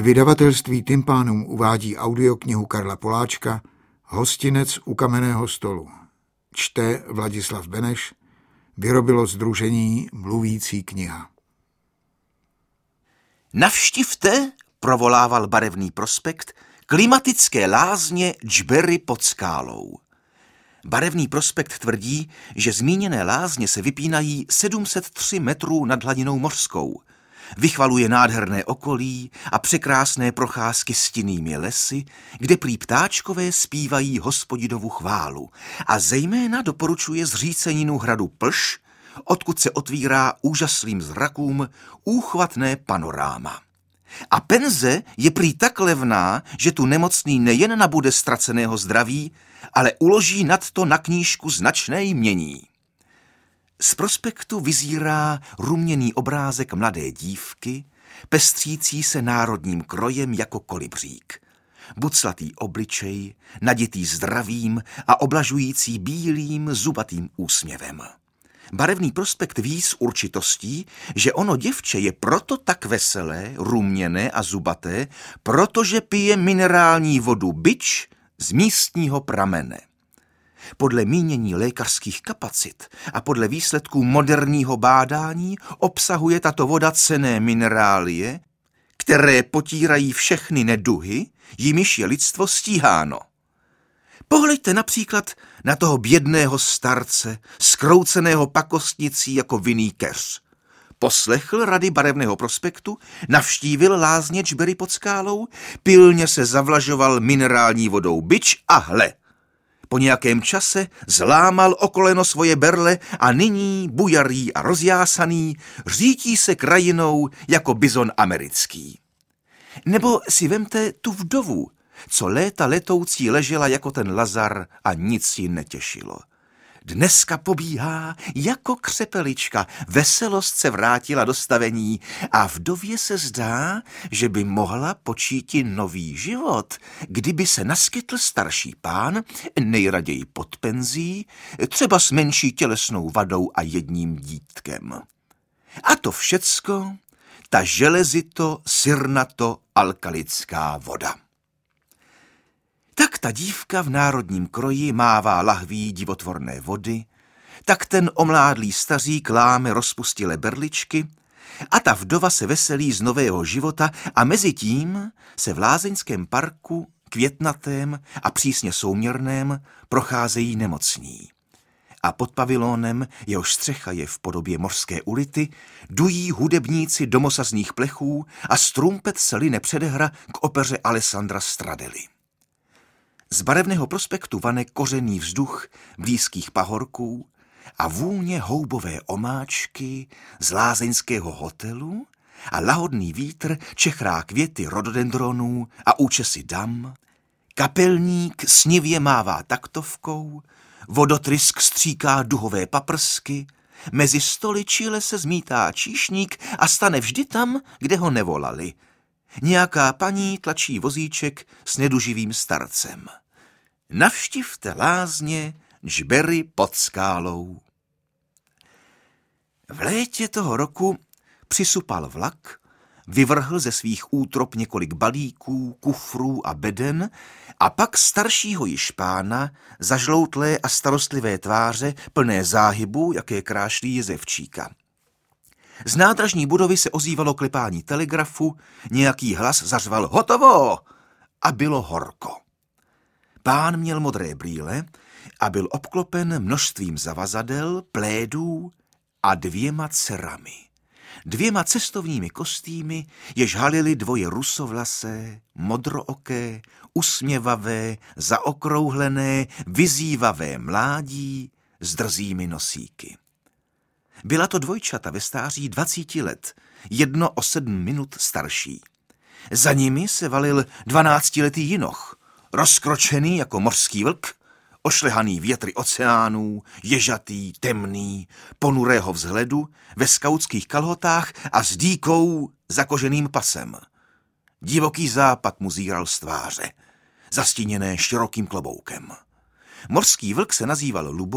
Vydavatelství Tympanum uvádí audioknihu Karla Poláčka Hostinec u kamenného stolu. Čte Vladislav Beneš, vyrobilo sdružení Mluvící kniha. Navštivte, provolával barevný prospekt, klimatické lázně Džbery pod skálou. Barevný prospekt tvrdí, že zmíněné lázně se vypínají 703 metrů nad hladinou mořskou. Vychvaluje nádherné okolí a překrásné procházky stinnými lesy, kde prý ptáčkové zpívají Hospodinovu chválu, a zejména doporučuje zříceninu hradu Plž, odkud se otvírá úžasným zrakům úchvatné panoráma. A penze je prý tak levná, že tu nemocný nejen nabude ztraceného zdraví, ale uloží nadto na knížku značné jmění. Z prospektu vyzírá ruměný obrázek mladé dívky, pestřící se národním krojem jako kolibřík. Buclatý obličej, naditý zdravím a oblažující bílým zubatým úsměvem. Barevný prospekt ví s určitostí, že ono děvče je proto tak veselé, ruměné a zubaté, protože pije minerální vodu Bič z místního pramene. Podle mínění lékařských kapacit a podle výsledků moderního bádání obsahuje tato voda cenné minerálie, které potírají všechny neduhy, jimiž je lidstvo stíháno. Pohleďte například na toho bědného starce, skrouceného pakostnicí jako vinný keř. Poslechl rady barevného prospektu, navštívil lázně Džbery pod skálou, pilně se zavlažoval minerální vodou Bič a hle! Po nějakém čase zlámal o koleno svoje berle a nyní, bujarý a rozjásaný, řítí se krajinou jako bizon americký. Nebo si vemte tu vdovu, co léta letoucí ležela jako ten Lazar a nic ji netěšilo. Dneska pobíhá jako křepelička, veselost se vrátila do stavení a vdově se zdá, že by mohla počíti nový život, kdyby se naskytl starší pán, nejraději pod penzí, třeba s menší tělesnou vadou a jedním dítkem. A to všecko, ta železito, sirnato, alkalická voda. Tak ta dívka v národním kroji mává lahví divotvorné vody, tak ten omládlý stařík láme rozpustilé berličky a ta vdova se veselí z nového života a mezi tím se v lázeňském parku, květnatém a přísně souměrném, procházejí nemocní. A pod pavilónem, jehož střecha je v podobě mořské ulity, dují hudebníci domosazných plechů a z trumpet se line předehra k opeře Alessandra Stradelli. Z barevného prospektu vane kořený vzduch blízkých pahorků a vůně houbové omáčky z lázeňského hotelu a lahodný vítr čechrá květy rododendronů a účesy dam, kapelník snivě mává taktovkou, vodotrysk stříká duhové paprsky, mezi stoly čile se zmítá číšník a stane vždy tam, kde ho nevolali. Nějaká paní tlačí vozíček s neduživým starcem. Navštivte lázně Džbery pod skálou. V létě toho roku přisupal vlak, vyvrhl ze svých útrop několik balíků, kufrů a beden a pak staršího již pána, zažloutlé a starostlivé tváře, plné záhybu, jaké krášlí jezevčíka. Z nádražní budovy se ozývalo klepání telegrafu, nějaký hlas zařval hotovo a bylo horko. Pán měl modré brýle a byl obklopen množstvím zavazadel, plédů a 2 dcerami. 2 cestovními kostýmy, jež halily dvoje rusovlasé, modrooké, usměvavé, zaokrouhlené, vyzývavé mládí s drzými nosíky. Byla to dvojčata ve stáří 20 let, jedno o 7 minut starší. Za nimi se valil 12letý jinoch, rozkročený jako mořský vlk, ošlehaný větry oceánů, ježatý, temný, ponurého vzhledu, ve skautských kalhotách a s dýkou za koženým pasem. Divoký západ mu zíral z tváře, zastíněné širokým kloboukem. Mořský vlk se nazýval Lubo